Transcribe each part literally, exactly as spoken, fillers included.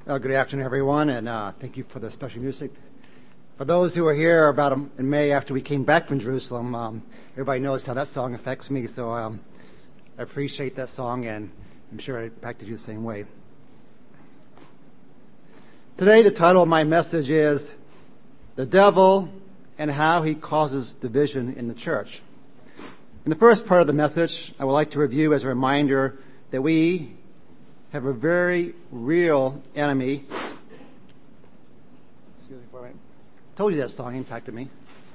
Uh, good afternoon, everyone, and uh, thank you for the special music. For those who were here about um, in May after we came back from Jerusalem, um, everybody knows how that song affects me, so um, I appreciate that song, and I'm sure it impacted you the same way. Today, the title of my message is The Devil and How He Causes Division in the Church. In the first part of the message, I would like to review as a reminder that we have a very real enemy. Excuse me for a minute. I told you that song impacted me.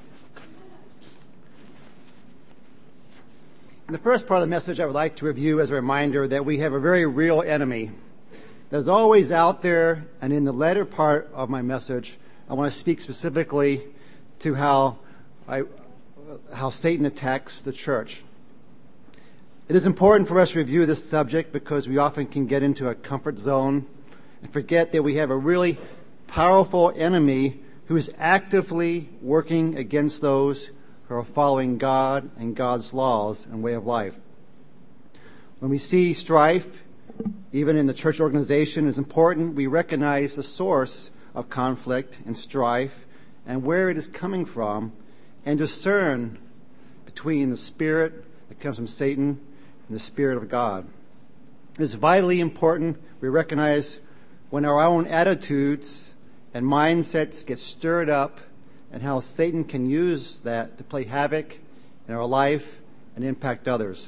In the first part of the message, I would like to review as a reminder that we have a very real enemy that is always out there, and in the latter part of my message, I want to speak specifically to how I, how Satan attacks the church. It is important for us to review this subject because we often can get into a comfort zone and forget that we have a really powerful enemy who is actively working against those who are following God and God's laws and way of life. When we see strife, even in the church organization, it is important we recognize the source of conflict and strife and where it is coming from and discern between the spirit that comes from Satan and the Spirit of God. It is vitally important we recognize when our own attitudes and mindsets get stirred up and how Satan can use that to play havoc in our life and impact others.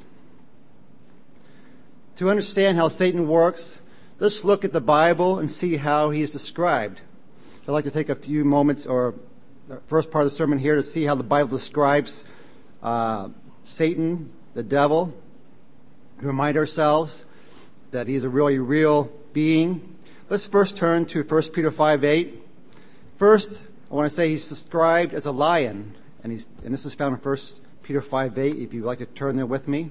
To understand how Satan works, let's look at the Bible and see how he is described. So I'd like to take a few moments or the first part of the sermon here to see how the Bible describes uh, Satan, the devil, to remind ourselves that he's a really real being. Let's first turn to First Peter five eight. First, I want to say he's described as a lion, and he's and this is found in First Peter five eight, if you'd like to turn there with me.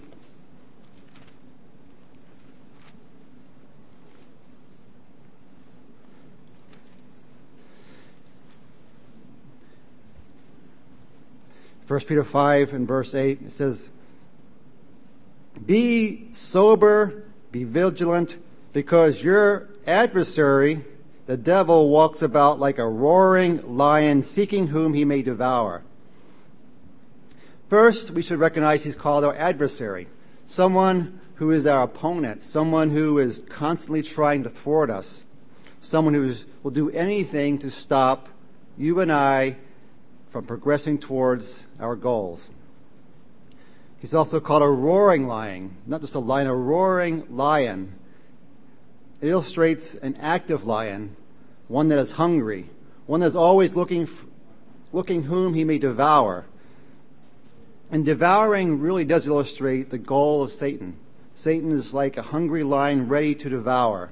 First Peter five and verse eight, it says, "Be sober, be vigilant, because your adversary, the devil, walks about like a roaring lion, seeking whom he may devour." First, we should recognize he's called our adversary, someone who is our opponent, someone who is constantly trying to thwart us, someone who is, will do anything to stop you and I from progressing towards our goals. He's also called a roaring lion, not just a lion, a roaring lion. It illustrates an active lion, one that is hungry, one that is always looking, looking whom he may devour. And devouring really does illustrate the goal of Satan. Satan is like a hungry lion ready to devour.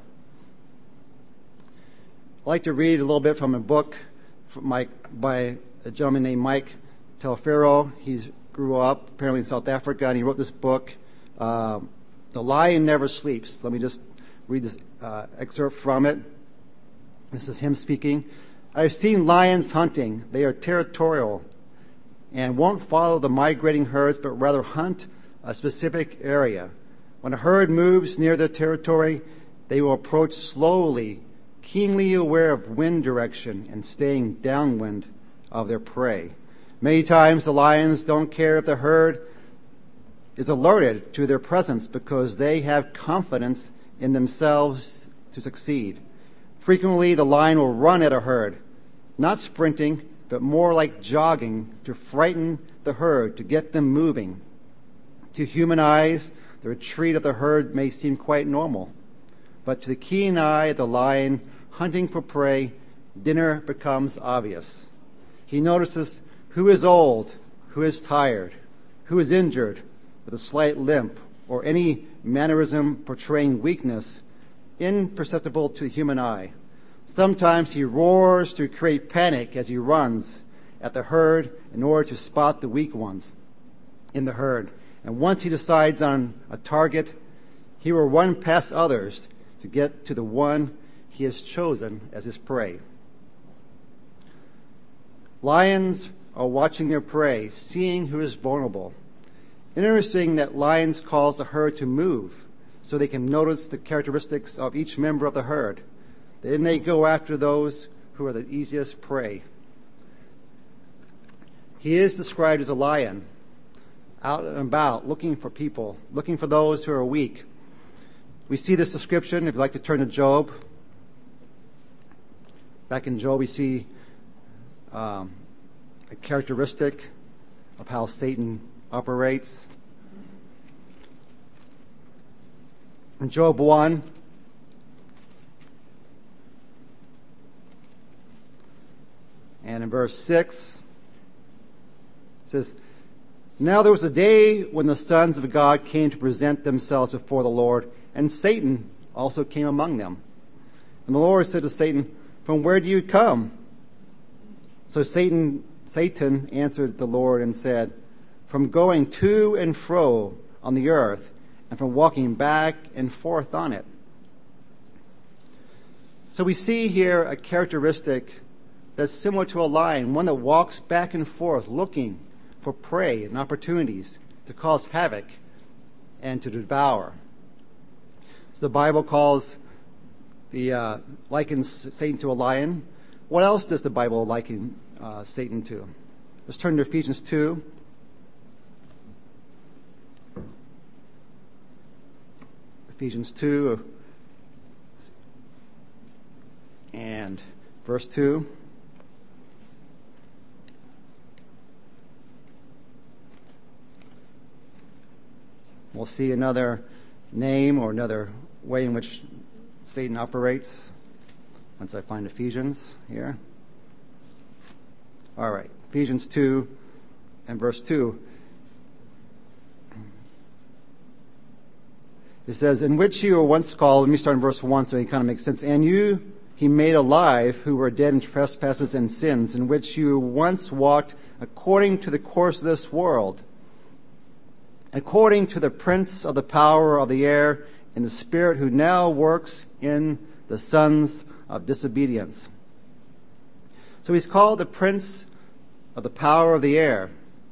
I'd like to read a little bit from a book from Mike, by a gentleman named Mike Telferro. He's grew up apparently in South Africa, and he wrote this book, uh, The Lion Never Sleeps. Let me just read this uh, excerpt from it. This is him speaking. "I've seen lions hunting. They are territorial and won't follow the migrating herds, but rather hunt a specific area. When a herd moves near their territory, they will approach slowly, keenly aware of wind direction and staying downwind of their prey. Many times the lions don't care if the herd is alerted to their presence because they have confidence in themselves to succeed. Frequently, the lion will run at a herd, not sprinting, but more like jogging to frighten the herd, to get them moving. To human eyes, the retreat of the herd may seem quite normal, but to the keen eye of the lion hunting for prey, dinner becomes obvious. He notices who is old, who is tired, who is injured with a slight limp, or any mannerism portraying weakness, imperceptible to the human eye. Sometimes he roars to create panic as he runs at the herd in order to spot the weak ones in the herd. And once he decides on a target, he will run past others to get to the one he has chosen as his prey. Lions are watching their prey, seeing who is vulnerable. Interesting that lions cause the herd to move so they can notice the characteristics of each member of the herd. Then they go after those who are the easiest prey. He is described as a lion, out and about, looking for people, looking for those who are weak. We see this description, if you'd like to turn to Job. Back in Job, we see um, a characteristic of how Satan operates. In Job one, and in verse six, it says, "Now there was a day when the sons of God came to present themselves before the Lord, and Satan also came among them. And the Lord said to Satan, 'From where do you come?' So Satan, Satan answered the Lord and said, 'From going to and fro on the earth, and from walking back and forth on it.'" So we see here a characteristic that's similar to a lion, one that walks back and forth looking for prey and opportunities to cause havoc and to devour. So the Bible calls the uh, likens Satan to a lion. What else does the Bible liken uh, Satan to? Let's turn to Ephesians two. Ephesians two and verse two. We'll see another name or another way in which Satan operates once I find Ephesians here. All right, Ephesians two and verse two. It says, "In which you were once called," let me start in verse one so it kind of makes sense, "and you he made alive who were dead in trespasses and sins, in which you once walked according to the course of this world, according to the prince of the power of the air, in the spirit who now works in the sons of disobedience." So he's called the prince of the power of the air.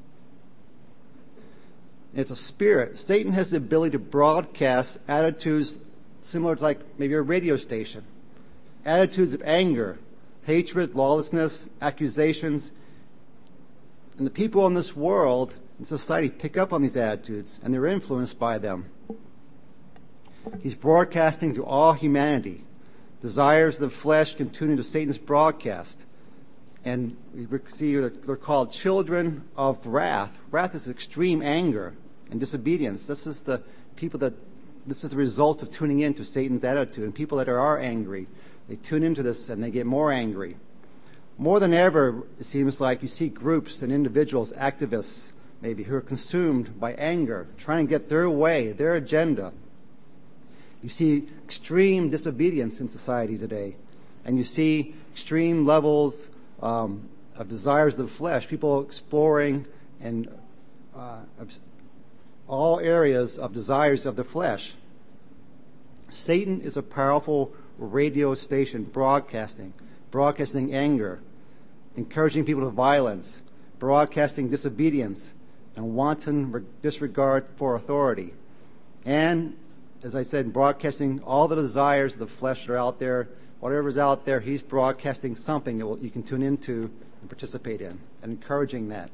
It's a spirit. Satan has the ability to broadcast attitudes similar to like maybe a radio station. Attitudes of anger, hatred, lawlessness, accusations. And the people in this world and society pick up on these attitudes and they're influenced by them. He's broadcasting to all humanity. Desires of the flesh can tune into Satan's broadcast. And we see they're, they're called children of wrath. Wrath is extreme anger and disobedience. This is the people that, this is the result of tuning into Satan's attitude. And people that are, are angry, they tune into this and they get more angry. More than ever, it seems like you see groups and individuals, activists maybe, who are consumed by anger, trying to get their way, their agenda. You see extreme disobedience in society today. And you see extreme levels um, of desires of the flesh, people exploring and uh, all areas of desires of the flesh. Satan is a powerful radio station broadcasting, broadcasting anger, encouraging people to violence, broadcasting disobedience, and wanton disregard for authority. And, as I said, broadcasting all the desires of the flesh that are out there. Whatever's out there, he's broadcasting something that will, you can tune into and participate in, and encouraging that.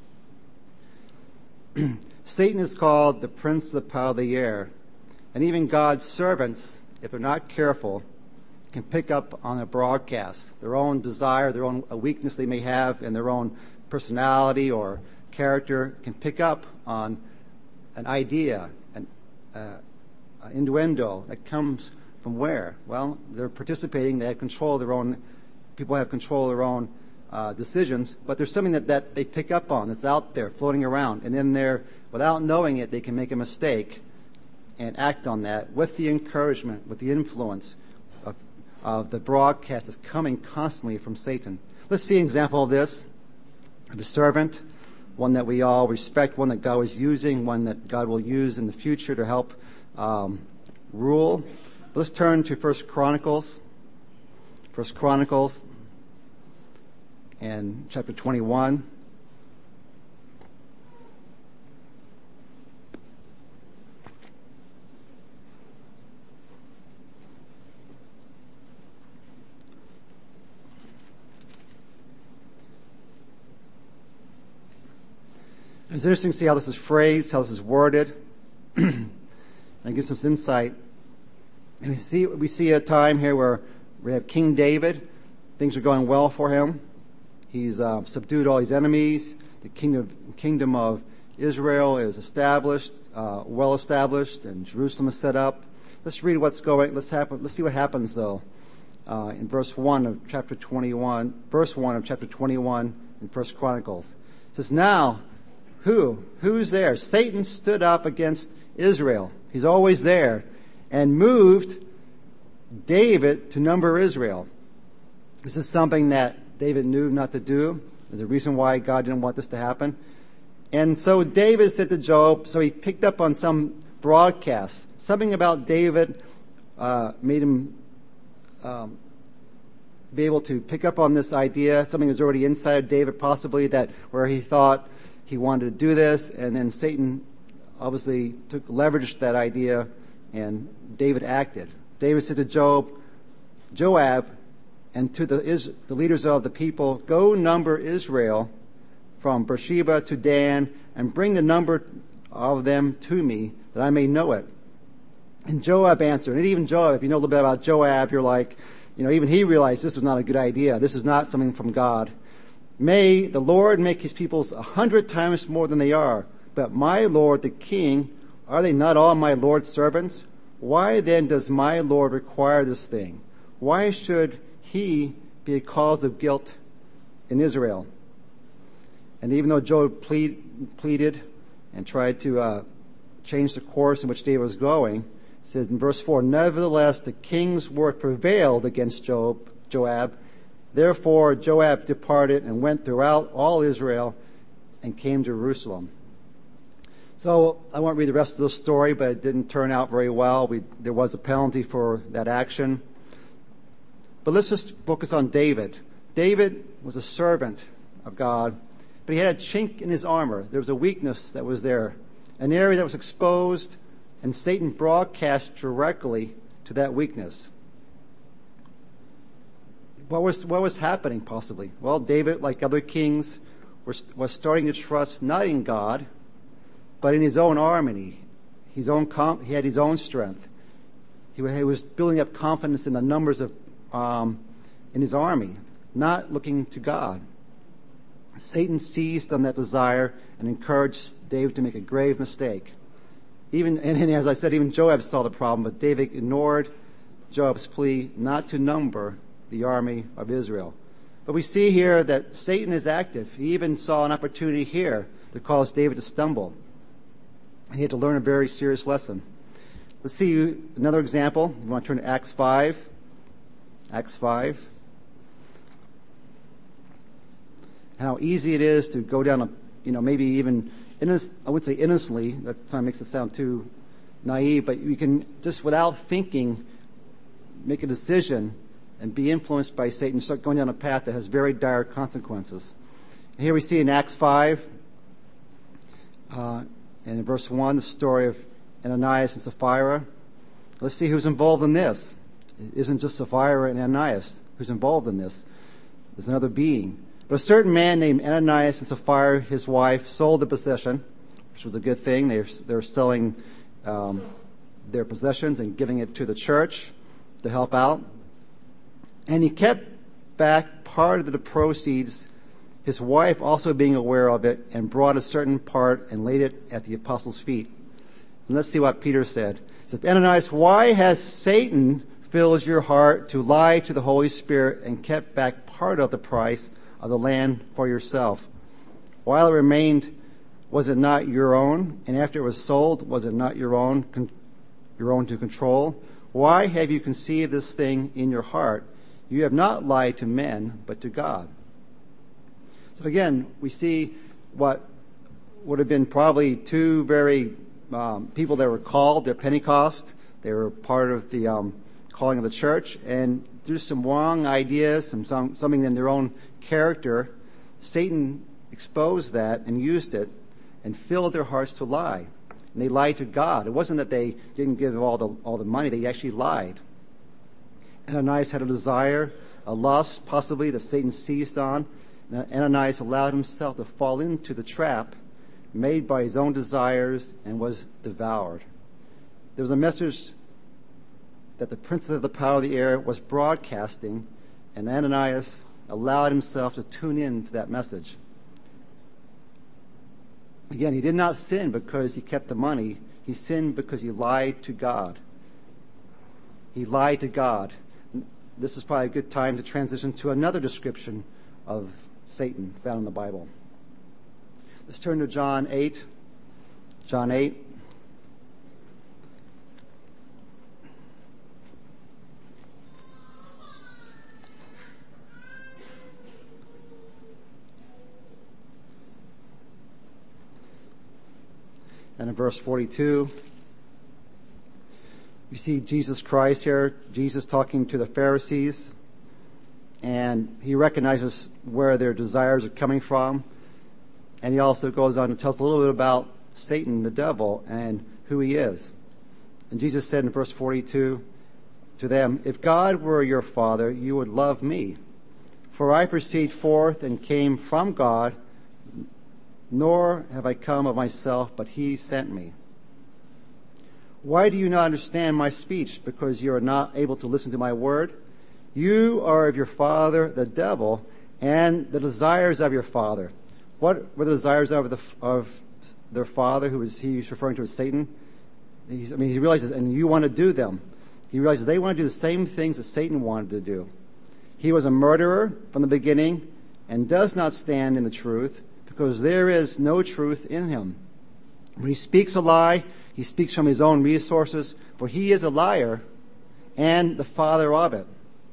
Satan is called the prince of the power of the air. And even God's servants, if they're not careful, can pick up on a broadcast, their own desire, their own weakness they may have in their own personality or character, can pick up on an idea, an uh, uh, innuendo that comes from where? Well, they're participating, they have control of their own, people have control of their own uh, decisions, but there's something that, that they pick up on that's out there floating around, and then they're, without knowing it, they can make a mistake and act on that with the encouragement, with the influence of, of the broadcast that's coming constantly from Satan. Let's see an example of this, of a servant, one that we all respect, one that God was using, one that God will use in the future to help um, rule. Let's turn to First Chronicles. First Chronicles and chapter twenty-one. It's interesting to see how this is phrased, how this is worded, and it gives us insight. And we see we see a time here where we have King David. Things are going well for him. He's uh, subdued all his enemies. The kingdom kingdom of Israel is established, uh, well established, and Jerusalem is set up. Let's read what's going. Let's happen. Let's see what happens though uh, in verse one of chapter twenty-one. Verse one of chapter twenty-one in First Chronicles. It says, "Now, who who's there? Satan stood up against Israel. He's always there, and moved David to number Israel." This is something that David knew not to do. There's a reason why God didn't want this to happen. And so David said to Job, so he picked up on some broadcast. Something about David uh, made him um, be able to pick up on this idea. Something was already inside of David, possibly, that where he thought he wanted to do this. And then Satan obviously took leveraged that idea, and David acted. David said to Job, Joab, and to the, is, the leaders of the people, "Go number Israel from Beersheba to Dan, and bring the number of them to me, that I may know it." And Joab answered, and even Joab, if you know a little bit about Joab, you're like, you know, even he realized this was not a good idea. This is not something from God. "May the Lord make his peoples a hundred times more than they are. But my Lord, the king, are they not all my Lord's servants? Why then does my Lord require this thing? Why should he be a cause of guilt in Israel?" And even though Job plead, pleaded and tried to uh, change the course in which David was going, it says in verse four, "Nevertheless, the king's word prevailed against Job, Joab. Therefore Joab departed and went throughout all Israel and came to Jerusalem." So I won't read the rest of the story, but it didn't turn out very well. We, there was a penalty for that action. But let's just focus on David. David was a servant of God, but he had a chink in his armor. There was a weakness that was there, an area that was exposed, and Satan broadcast directly to that weakness. What was, what was happening possibly? Well, David, like other kings, was, was starting to trust not in God, but in his own army. His own comp- he had his own strength. He, he was building up confidence in the numbers of um, in his army, not looking to God. Satan seized on that desire and encouraged David to make a grave mistake. Even and, and as I said, even Joab saw the problem, but David ignored Joab's plea not to number the army of Israel. But we see here that Satan is active. He even saw an opportunity here to cause David to stumble. He had to learn a very serious lesson. Let's see another example. You want to turn to Acts five. Acts five. How easy it is to go down a, you know, maybe even, innocent, I wouldn't say innocently, that kind of makes it sound too naive, but you can just without thinking make a decision and be influenced by Satan, start going down a path that has very dire consequences. And here we see in Acts five, uh, and in verse one, the story of Ananias and Sapphira. Let's see who's involved in this. It isn't just Sapphira and Ananias who's involved in this. There's another being. But a certain man named Ananias and Sapphira, his wife, sold the possession, which was a good thing. They were, they were selling um, their possessions and giving it to the church to help out. And he kept back part of the proceeds, his wife also being aware of it, and brought a certain part and laid it at the apostles' feet. And let's see what Peter said. He said, "Ananias, why has Satan filled your heart to lie to the Holy Spirit and kept back part of the price of the land for yourself? While it remained, was it not your own? And after it was sold, was it not your own, con- your own to control? Why have you conceived this thing in your heart? You have not lied to men, but to God." So again, we see what would have been probably two very um, people that were called at Pentecost. They were part of the um, calling of the church, and through some wrong ideas, some, some something in their own character, Satan exposed that and used it and filled their hearts to lie. And they lied to God. It wasn't that they didn't give all the all the money; they actually lied. Ananias had a desire, a lust, possibly that Satan seized on. And Ananias allowed himself to fall into the trap made by his own desires, and was devoured. There was a message that the prince of the power of the air was broadcasting, and Ananias allowed himself to tune in to that message. Again, he did not sin because he kept the money. He sinned because he lied to God. He lied to God. This is probably a good time to transition to another description of Satan found in the Bible. Let's turn to John eight. John eight. And in verse forty-two, you see Jesus Christ here, Jesus talking to the Pharisees, and he recognizes where their desires are coming from. And he also goes on to tell us a little bit about Satan, the devil, and who he is. And Jesus said in verse forty-two to them, "If God were your Father, you would love me. For I proceed forth and came from God, nor have I come of myself, but he sent me. Why do you not understand my speech? Because you are not able to listen to my word? You are of your father, the devil, and the desires of your father." What were the desires of the of their father, who was he's referring to as Satan? He's, I mean, he realizes, and you want to do them. He realizes they want to do the same things that Satan wanted to do. He was a murderer from the beginning and does not stand in the truth, because there is no truth in him. When he speaks a lie, he speaks from his own resources, for he is a liar and the father of it.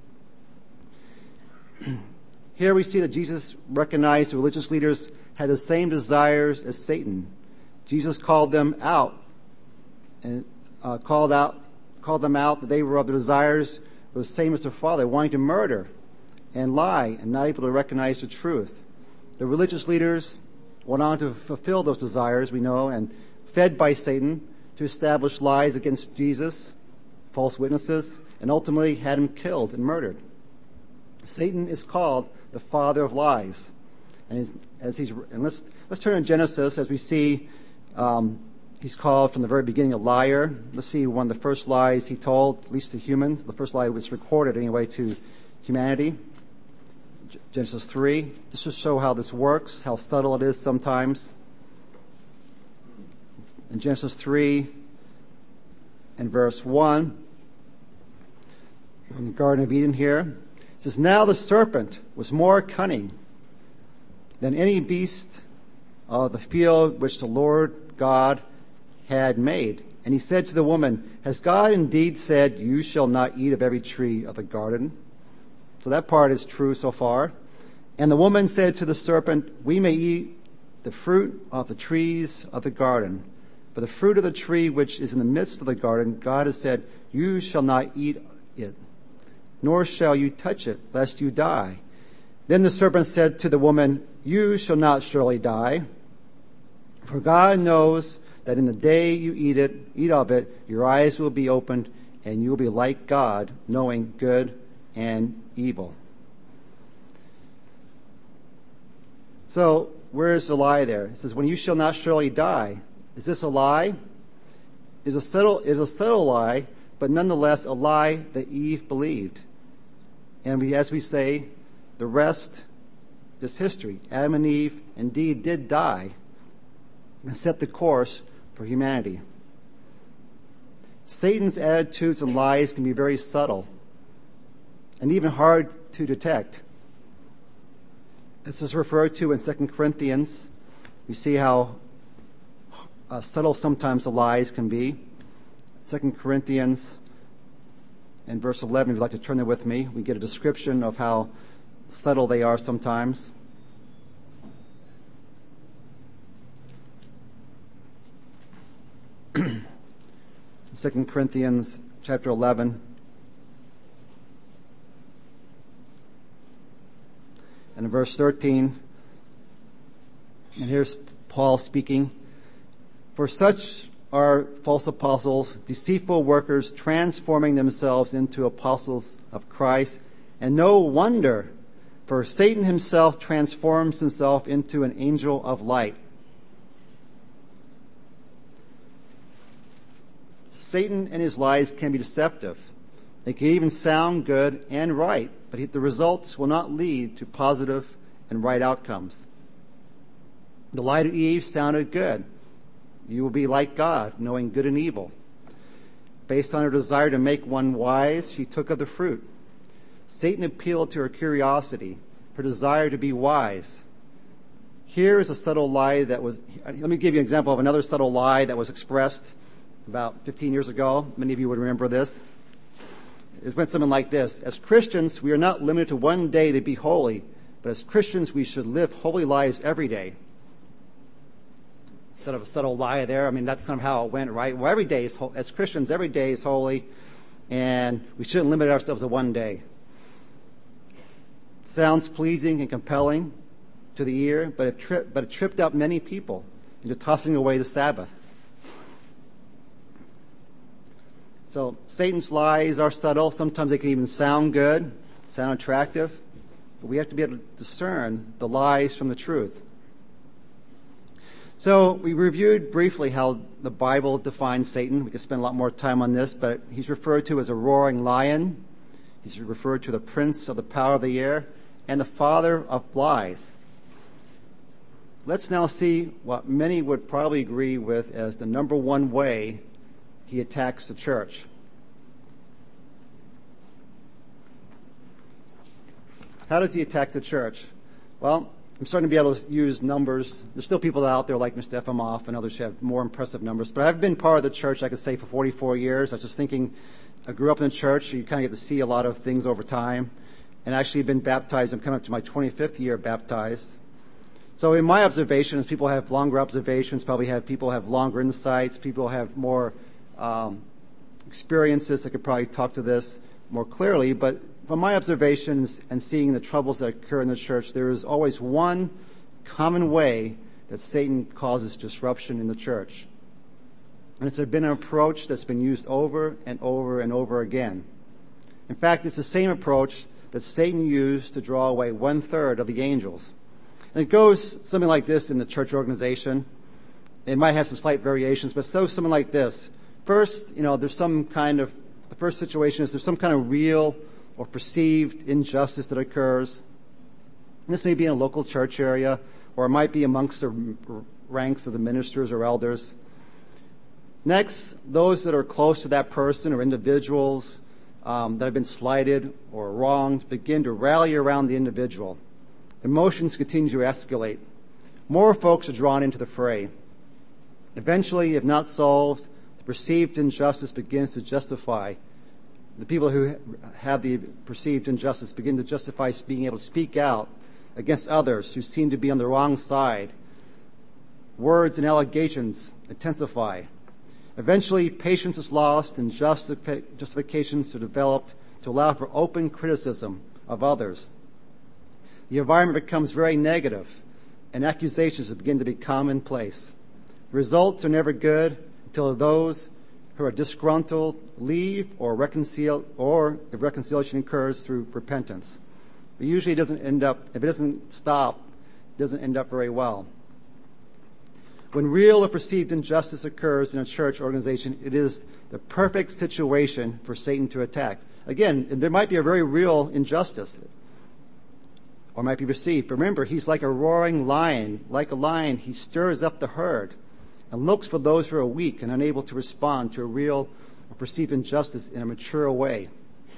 Here we see that Jesus recognized the religious leaders had the same desires as Satan. Jesus called them out and uh, called out, called them out that they were of the desires the same as their father, wanting to murder and lie and not able to recognize the truth. The religious leaders went on to fulfill those desires, we know, and fed by Satan to establish lies against Jesus, false witnesses, and ultimately had him killed and murdered. Satan is called the father of lies, and as, as he's and let's let's turn to Genesis as we see um, he's called from the very beginning a liar. Let's see one of the first lies he told, at least to humans. The first lie was recorded anyway to humanity. Genesis three. Just to show how this works, how subtle it is sometimes. In Genesis three and verse one, in the Garden of Eden here, it says, "Now the serpent was more cunning than any beast of the field which the Lord God had made. And he said to the woman, Has God indeed said, You shall not eat of every tree of the garden?" So that part is true so far. "And the woman said to the serpent, We may eat the fruit of the trees of the garden. But the fruit of the tree which is in the midst of the garden, God has said, You shall not eat it, nor shall you touch it, lest you die. Then the serpent said to the woman, You shall not surely die. For God knows that in the day you eat it, eat of it, your eyes will be opened, and you will be like God, knowing good and evil." So, where is the lie there? It says, "When you shall not surely die." Is this a lie? It is a subtle, it is a subtle lie, but nonetheless a lie that Eve believed. And we, as we say, the rest is history. Adam and Eve indeed did die and set the course for humanity. Satan's attitudes and lies can be very subtle and even hard to detect. This is referred to in Second Corinthians. We see how uh, subtle sometimes the lies can be. Second Corinthians in verse eleven, if you'd like to turn there with me, we get a description of how subtle they are sometimes. Second Corinthians chapter eleven. And in verse thirteen, and here's Paul speaking, "For such are false apostles, deceitful workers, transforming themselves into apostles of Christ. And no wonder, for Satan himself transforms himself into an angel of light." Satan and his lies can be deceptive. They can even sound good and right, but the results will not lead to positive and right outcomes. The lie to Eve sounded good. You will be like God, knowing good and evil. Based on her desire to make one wise, she took of the fruit. Satan appealed to her curiosity, her desire to be wise. Here is a subtle lie that was, let me give you an example of another subtle lie that was expressed about fifteen years ago. Many of you would remember this. It went something like this. As Christians, we are not limited to one day to be holy, but as Christians, we should live holy lives every day. Instead of a subtle lie there, I mean, that's kind of how it went, right? Well, every day is, as Christians, every day is holy, and we shouldn't limit ourselves to one day. Sounds pleasing and compelling to the ear, but it, tri- but it tripped up many people into tossing away the Sabbath. So Satan's lies are subtle. Sometimes they can even sound good, sound attractive, but we have to be able to discern the lies from the truth. So we reviewed briefly how the Bible defines Satan. We could spend a lot more time on this, but he's referred to as a roaring lion. He's referred to the prince of the power of the air and the father of lies. Let's now see what many would probably agree with as the number one way he attacks the church. How does he attack the church? Well, I'm starting to be able to use numbers. There's still people out there like Mister Efimov and others who have more impressive numbers. But I've been part of the church, I could say, for forty-four years. I was just thinking, I grew up in the church. So you kind of get to see a lot of things over time. And actually been baptized. I'm coming up to my twenty-fifth year baptized. So in my observations, people have longer observations, probably have people have longer insights, people have more um, experiences that could probably talk to this more clearly. But from my observations and seeing the troubles that occur in the church, there is always one common way that Satan causes disruption in the church. And it's been an approach that's been used over and over and over again. In fact, it's the same approach that Satan used to draw away one-third of the angels. And it goes something like this in the church organization. It might have some slight variations, but so something like this. First, you know, there's some kind of, the first situation is there's some kind of real or perceived injustice that occurs. And this may be in a local church area, or it might be amongst the ranks of the ministers or elders. Next, those that are close to that person or individuals um, that have been slighted or wronged begin to rally around the individual. Emotions continue to escalate. More folks are drawn into the fray. Eventually, if not solved, the perceived injustice begins to justify. The people who have the perceived injustice begin to justify being able to speak out against others who seem to be on the wrong side. Words and allegations intensify. Eventually, patience is lost and justifications are developed to allow for open criticism of others. The environment becomes very negative, and accusations begin to be commonplace. The results are never good until those who are disgruntled leave or reconcile, or if reconciliation occurs through repentance. But usually it doesn't end up, if it doesn't stop, it doesn't end up very well. When real or perceived injustice occurs in a church organization, it is the perfect situation for Satan to attack. Again, there might be a very real injustice, or might be perceived. But remember, he's like a roaring lion. Like a lion, he stirs up the herd and looks for those who are weak and unable to respond to a real or perceived injustice in a mature way.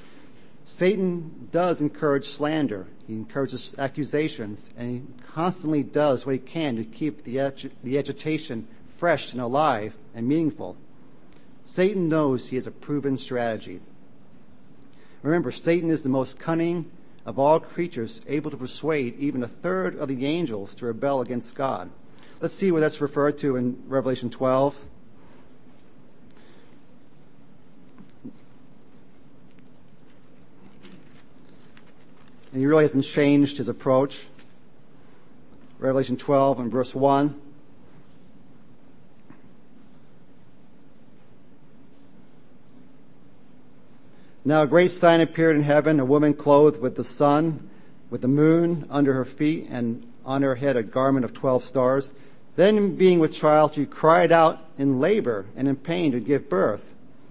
Satan does encourage slander. He encourages accusations, and he constantly does what he can to keep the, agi- the agitation fresh and alive and meaningful. Satan knows he has a proven strategy. Remember, Satan is the most cunning of all creatures, able to persuade even a third of the angels to rebel against God. Let's see what that's referred to in Revelation twelve. And he really hasn't changed his approach. Revelation twelve and verse one. Now a great sign appeared in heaven, a woman clothed with the sun, with the moon under her feet, and on her head a garment of twelve stars. Then, being with child, she cried out in labor and in pain to give birth.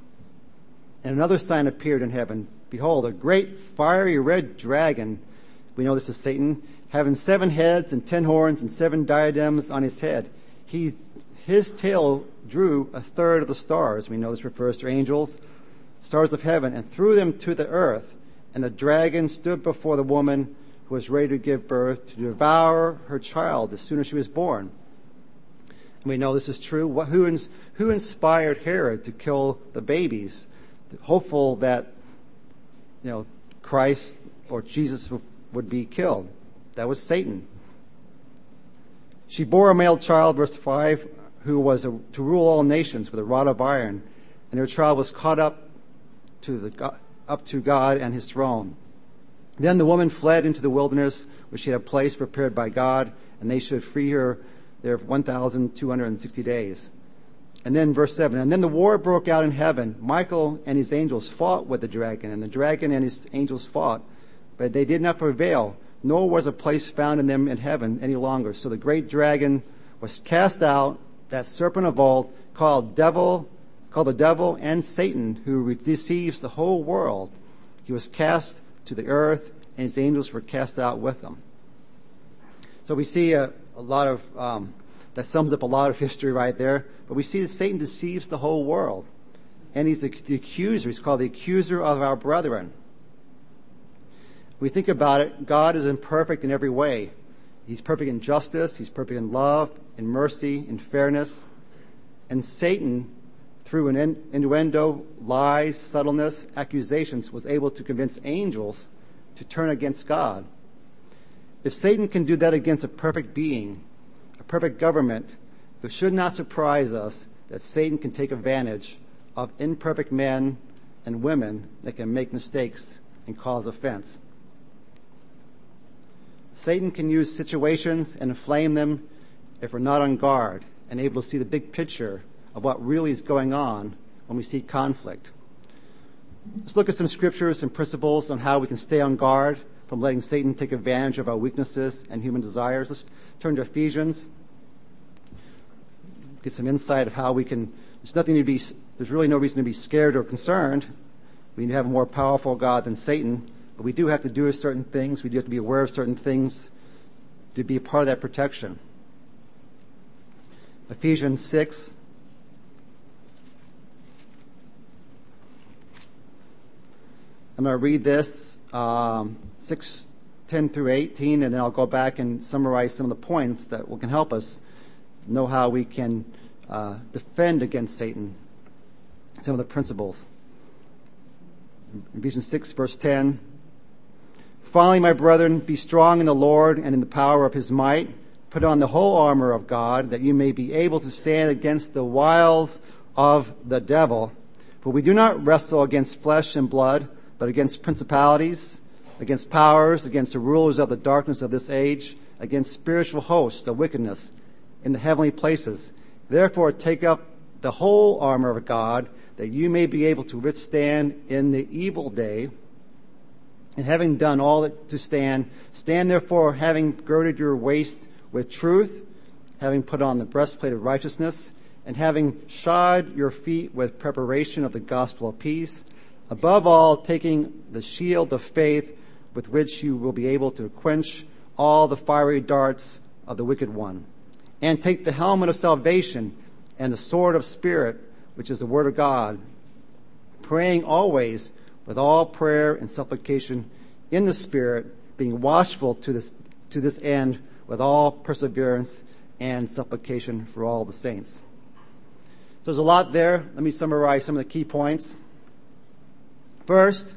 And another sign appeared in heaven. Behold, a great fiery red dragon, we know this is Satan, having seven heads and ten horns and seven diadems on his head. He, his tail drew a third of the stars. We know this refers to angels, stars of heaven, and threw them to the earth. And the dragon stood before the woman who was ready to give birth, to devour her child as soon as she was born. And we know this is true. What, who, ins, who inspired Herod to kill the babies, hopeful that, you know, Christ or Jesus would be killed? That was Satan. She bore a male child, verse five, who was a, to rule all nations with a rod of iron, and her child was caught up to the up to God and his throne. Then the woman fled into the wilderness, where she had a place prepared by God, and they should free her there for one thousand two hundred sixty days. And then verse seven, and then the war broke out in heaven. Michael and his angels fought with the dragon, and the dragon and his angels fought, but they did not prevail, nor was a place found in them in heaven any longer. So the great dragon was cast out, that serpent of old, called devil, called the devil and Satan, who deceives the whole world. He was cast to the earth, and his angels were cast out with him. So we see a, a lot of, um, that sums up a lot of history right there. But we see that Satan deceives the whole world. And he's the, the accuser. He's called the accuser of our brethren. We think about it, God is imperfect in every way. He's perfect in justice. He's perfect in love, in mercy, in fairness. And Satan, through an innuendo, lies, subtleness, accusations, was able to convince angels to turn against God. If Satan can do that against a perfect being, a perfect government, it should not surprise us that Satan can take advantage of imperfect men and women that can make mistakes and cause offense. Satan can use situations and inflame them if we're not on guard and able to see the big picture of what really is going on when we see conflict. Let's look at some scriptures and principles on how we can stay on guard from letting Satan take advantage of our weaknesses and human desires. Let's turn to Ephesians. Get some insight of how we can, there's nothing to be, there's really no reason to be scared or concerned. We have a more powerful God than Satan, but we do have to do certain things. We do have to be aware of certain things to be a part of that protection. Ephesians six. I'm going to read this, um, six, ten through eighteen, and then I'll go back and summarize some of the points that will, can help us know how we can uh, defend against Satan, some of the principles. Ephesians six, verse ten. Finally, my brethren, be strong in the Lord and in the power of his might. Put on the whole armor of God, that you may be able to stand against the wiles of the devil. For we do not wrestle against flesh and blood, but against principalities, against powers, against the rulers of the darkness of this age, against spiritual hosts of wickedness in the heavenly places. Therefore, take up the whole armor of God, that you may be able to withstand in the evil day. And having done all that to stand, stand therefore, having girded your waist with truth, having put on the breastplate of righteousness, and having shod your feet with preparation of the gospel of peace. Above all, taking the shield of faith, with which you will be able to quench all the fiery darts of the wicked one. And take the helmet of salvation and the sword of Spirit, which is the word of God, praying always with all prayer and supplication in the Spirit, being watchful to this, to this end with all perseverance and supplication for all the saints. So there's a lot there. Let me summarize some of the key points. First,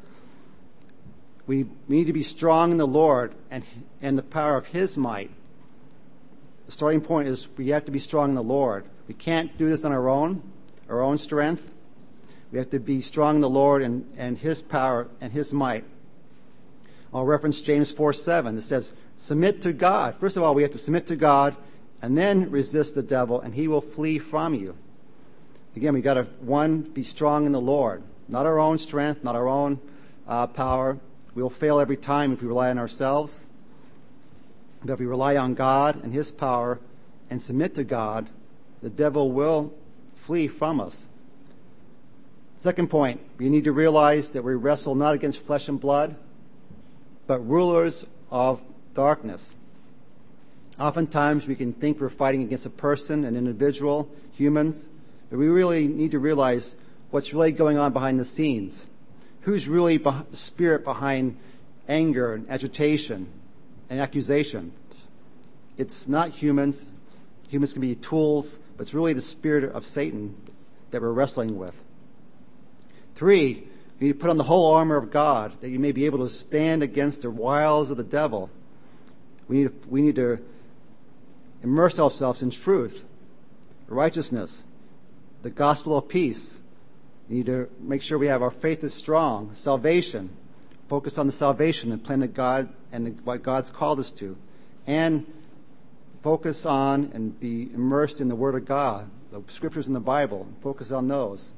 we need to be strong in the Lord and, and the power of his might. The starting point is we have to be strong in the Lord. We can't do this on our own, our own strength. We have to be strong in the Lord and, and his power and his might. I'll reference James four seven. It says, submit to God. First of all, we have to submit to God and then resist the devil, and he will flee from you. Again, we got to, one, be strong in the Lord. Not our own strength, not our own uh, power. We will fail every time if we rely on ourselves. But if we rely on God and his power and submit to God, the devil will flee from us. Second point, we need to realize that we wrestle not against flesh and blood, but rulers of darkness. Oftentimes we can think we're fighting against a person, an individual, humans, but we really need to realize what's really going on behind the scenes. Who's really the spirit behind anger and agitation and accusation? It's not humans. Humans can be tools, but it's really the spirit of Satan that we're wrestling with. Three, you need to put on the whole armor of God that you may be able to stand against the wiles of the devil. We need to, we need to immerse ourselves in truth, righteousness, the gospel of peace. We need to make sure we have our faith is strong, salvation, focus on the salvation and plan that God and the, what God's called us to, and focus on and be immersed in the Word of God, the scriptures in the Bible, and focus on those.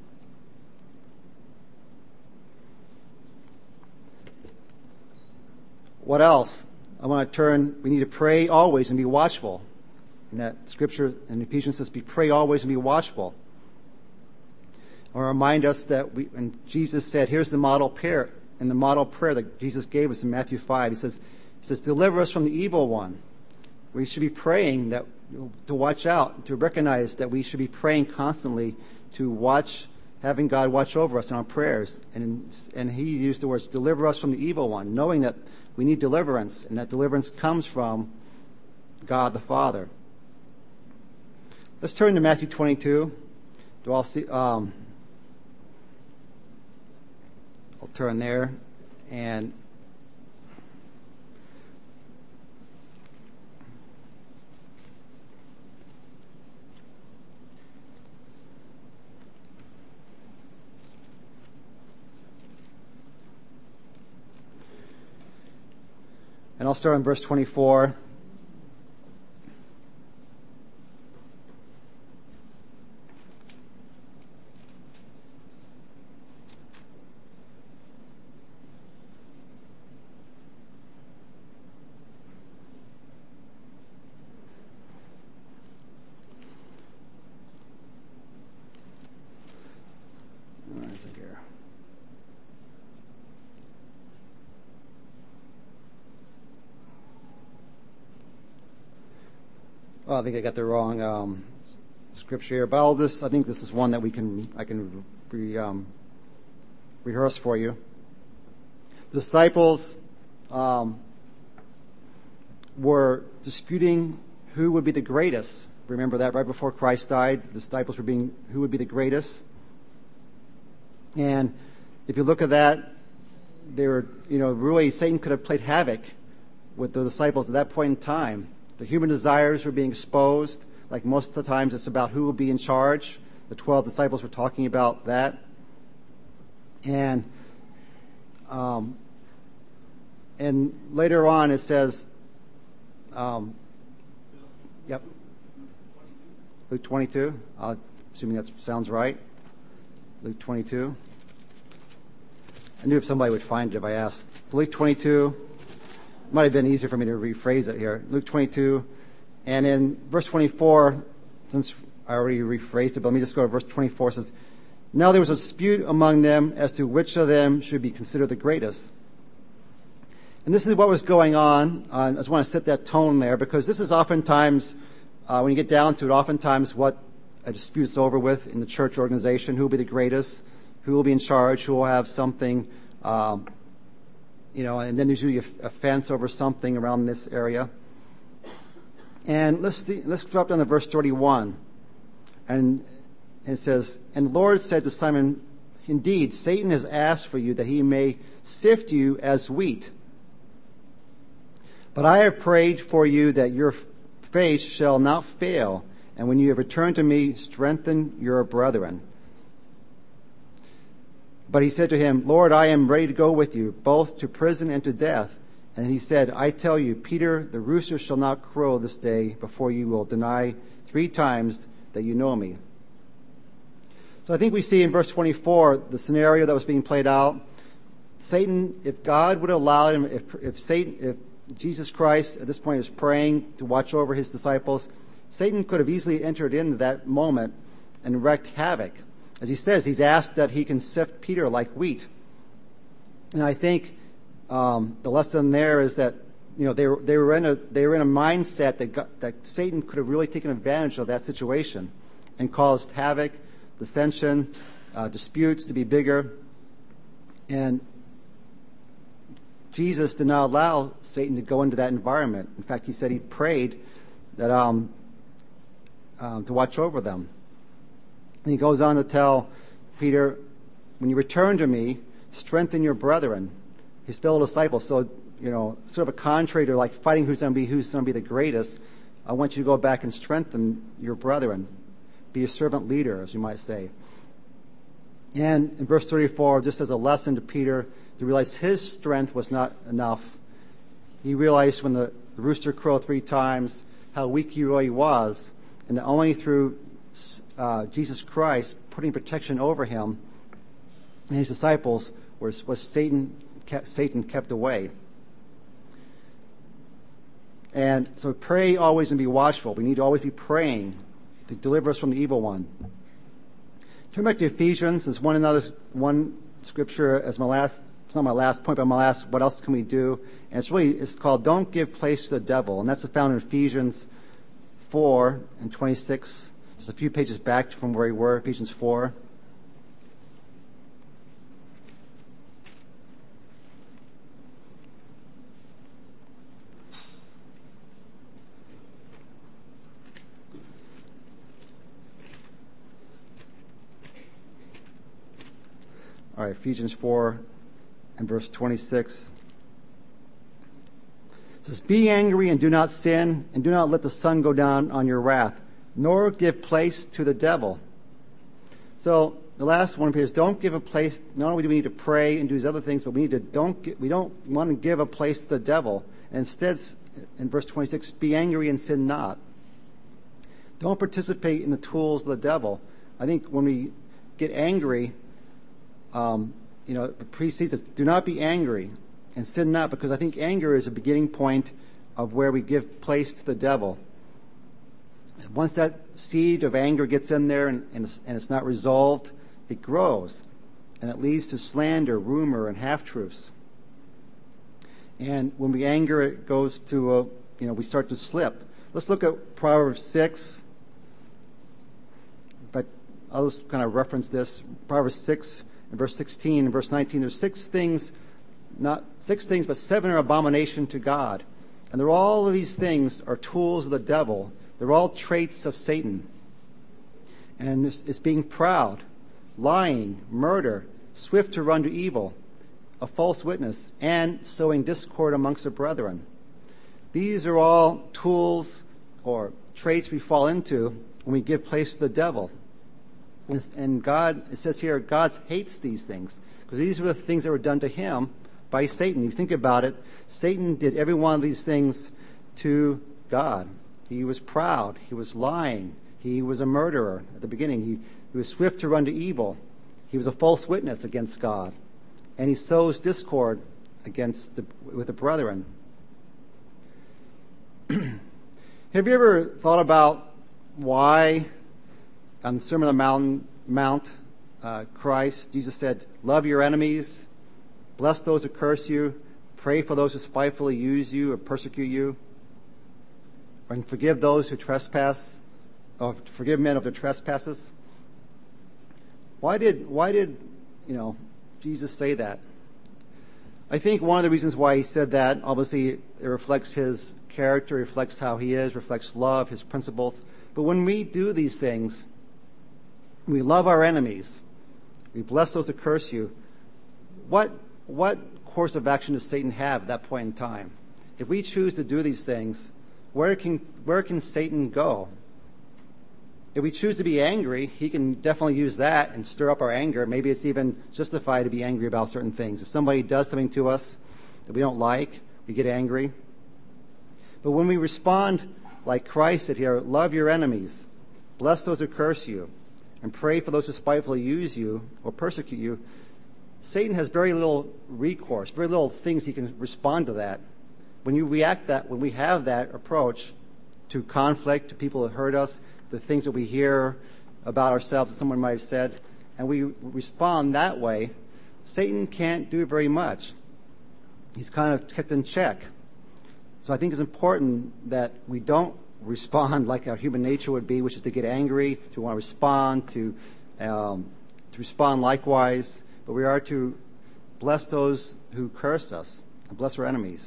What else? I want to turn, we need to pray always and be watchful. And that scripture in Ephesians says, be pray always and be watchful. Or remind us that we, and Jesus said, here's the model prayer, and the model prayer that Jesus gave us in Matthew five. He says, he says, deliver us from the evil one. We should be praying that, to watch out, to recognize that we should be praying constantly to watch, having God watch over us in our prayers. And, and he used the words, deliver us from the evil one, knowing that we need deliverance, and that deliverance comes from God the Father. Let's turn to Matthew twenty-two. Do all see? Um, I'll turn there, and and I'll start in verse twenty-four. Oh, I think I got the wrong um, scripture here, but I'll just, I think this is one that we can, I can re, um, rehearse for you. The disciples um, were disputing who would be the greatest. Remember that right before Christ died, the disciples were being, who would be the greatest? And if you look at that, they were, you know, really Satan could have played havoc with the disciples at that point in time. The human desires were being exposed. Like most of the times, it's about who will be in charge. The twelve disciples were talking about that. And um, and later on, it says, um, yep, Luke twenty-two. Uh, assuming that sounds right. Luke twenty-two. I knew if somebody would find it if I asked. It's Luke twenty-two. Might have been easier for me to rephrase it here. Luke twenty-two. And in verse twenty-four, since I already rephrased it, but let me just go to verse twenty-four. It says, now there was a dispute among them as to which of them should be considered the greatest. And this is what was going on. Uh, I just want to set that tone there, because this is oftentimes, uh, when you get down to it, oftentimes what a dispute's over with in the church organization. Who will be the greatest? Who will be in charge? Who will have something, um, you know, and then there's usually a, a fence over something around this area. And let's see, let's drop down to verse thirty-one. And it says, and the Lord said to Simon, indeed, Satan has asked for you that he may sift you as wheat. But I have prayed for you that your faith shall not fail. And when you have returned to me, strengthen your brethren. But he said to him, Lord, I am ready to go with you, both to prison and to death. And he said, I tell you, Peter, the rooster shall not crow this day before you will deny three times that you know me. So I think we see in verse twenty-four the scenario that was being played out. Satan, if God would allow him, if, if Satan, if Jesus Christ at this point is praying to watch over his disciples, Satan could have easily entered into that moment and wreaked havoc. as he says, he's asked that he can sift Peter like wheat. And I think um, the lesson there is that, you know, they were, they were in a they were in a mindset that got, that Satan could have really taken advantage of that situation and caused havoc, dissension, uh, disputes to be bigger. And Jesus did not allow Satan to go into that environment. In fact, he said he prayed that um, um, to watch over them. And he goes on to tell Peter, when you return to me, strengthen your brethren, his fellow disciples. So, you know, sort of a contrary to like fighting who's going to be who's going to be the greatest. I want you to go back and strengthen your brethren. Be a servant leader, as you might say. And in verse thirty-four, just as a lesson to Peter, to realize his strength was not enough. He realized when the rooster crowed three times how weak he really was, and that only through uh, Jesus Christ putting protection over him and his disciples was, was Satan kept, Satan kept away. And so pray always and be watchful. We need to always be praying to deliver us from the evil one. Turn back to Ephesians. There's one another one scripture as my last. It's not my last point, but my last. What else can we do? And it's really it's called "Don't Give Place to the Devil," and that's found in Ephesians four and twenty-six. Just a few pages back from where we were. Ephesians four. All right, Ephesians four and verse twenty-six. It says, "Be angry and do not sin, and do not let the sun go down on your wrath, nor give place to the devil." So the last one is don't give a place. Not only do we need to pray and do these other things, but we need to don't get, we don't want to give a place to the devil. And instead, in verse twenty-six, be angry and sin not. Don't participate in the tools of the devil. I think when we get angry, Um, you know, it precedes us. Do not be angry and sin not, because I think anger is a beginning point of where we give place to the devil. And once that seed of anger gets in there and, and, it's, and it's not resolved, it grows. And it leads to slander, rumor, and half-truths. And when we anger, it goes to, a, you know, we start to slip. Let's look at Proverbs six. But I'll just kind of reference this. Proverbs six. In verse sixteen and verse nineteen, there's six things, not six things, but seven are abomination to God. And they're all of these things are tools of the devil. They're all traits of Satan. And this, it's being proud, lying, murder, swift to run to evil, a false witness, and sowing discord amongst the brethren. These are all tools or traits we fall into when we give place to the devil. And God, it says here, God hates these things because these were the things that were done to him by Satan. You think about it, Satan did every one of these things to God. He was proud. He was lying. He was a murderer at the beginning. He, he was swift to run to evil. He was a false witness against God. And he sows discord against the, with the brethren. Have you ever thought about why on the Sermon on the Mount, Mount uh, Christ, Jesus said, love your enemies, bless those who curse you, pray for those who spitefully use you or persecute you, and forgive those who trespass, or forgive men of their trespasses? Why did, why did, you know, Jesus say that? I think one of the reasons why he said that, obviously, it reflects his character, reflects how he is, reflects love, his principles. But when we do these things, we love our enemies, we bless those who curse you, what what course of action does Satan have at that point in time? If we choose to do these things, where can where can Satan go? If we choose to be angry, he can definitely use that and stir up our anger. Maybe it's even justified to be angry about certain things. If somebody does something to us that we don't like, we get angry. But when we respond like Christ said here, love your enemies, bless those who curse you, and pray for those who spitefully use you or persecute you, Satan has very little recourse, very little things he can respond to that. When you react that, when we have that approach to conflict, to people that hurt us, the things that we hear about ourselves that someone might have said, and we respond that way, Satan can't do very much. He's kind of kept in check. So I think it's important that we don't respond like our human nature would be, which is to get angry, to want to respond, to um, to respond likewise. But we are to bless those who curse us and bless our enemies.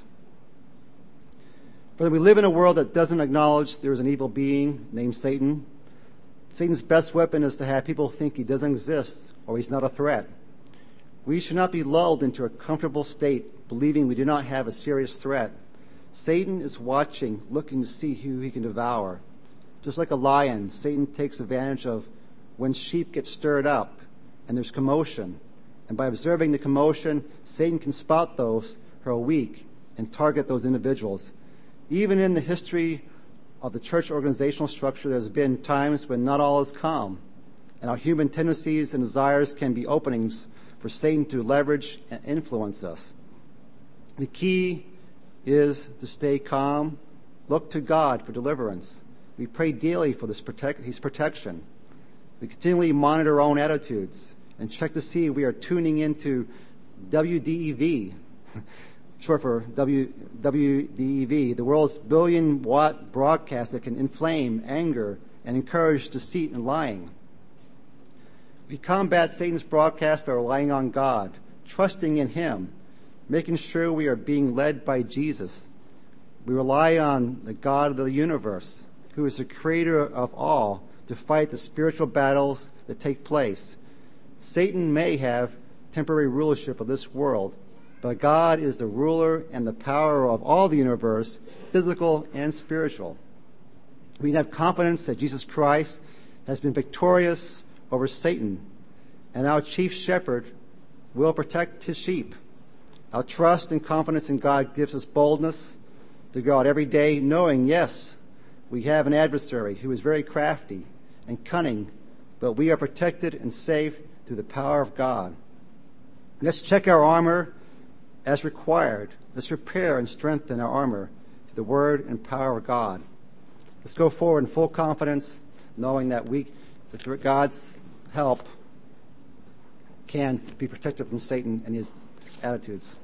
But we live in a world that doesn't acknowledge there is an evil being named Satan. Satan's best weapon is to have people think he doesn't exist or he's not a threat. We should not be lulled into a comfortable state, believing we do not have a serious threat. Satan is watching, looking to see who he can devour. Just like a lion, Satan takes advantage of when sheep get stirred up and there's commotion. And by observing the commotion, Satan can spot those who are weak and target those individuals. Even in the history of the church organizational structure, there's been times when not all is calm, and our human tendencies and desires can be openings for Satan to leverage and influence us. The key is to stay calm, look to God for deliverance. We pray daily for this protect, His protection. We continually monitor our own attitudes and check to see if we are tuning into W D E V, short for W D E V, the world's billion-watt broadcast that can inflame anger and encourage deceit and lying. We combat Satan's broadcast by relying on God, trusting in Him, making sure we are being led by Jesus. We rely on the God of the universe, who is the creator of all, to fight the spiritual battles that take place. Satan may have temporary rulership of this world, but God is the ruler and the power of all the universe, physical and spiritual. We have confidence that Jesus Christ has been victorious over Satan, and our chief shepherd will protect his sheep. Our trust and confidence in God gives us boldness to go out every day knowing, yes, we have an adversary who is very crafty and cunning, but we are protected and safe through the power of God. Let's check our armor as required. Let's repair and strengthen our armor through the word and power of God. Let's go forward in full confidence, knowing that we, with God's help, can be protected from Satan and his attitudes.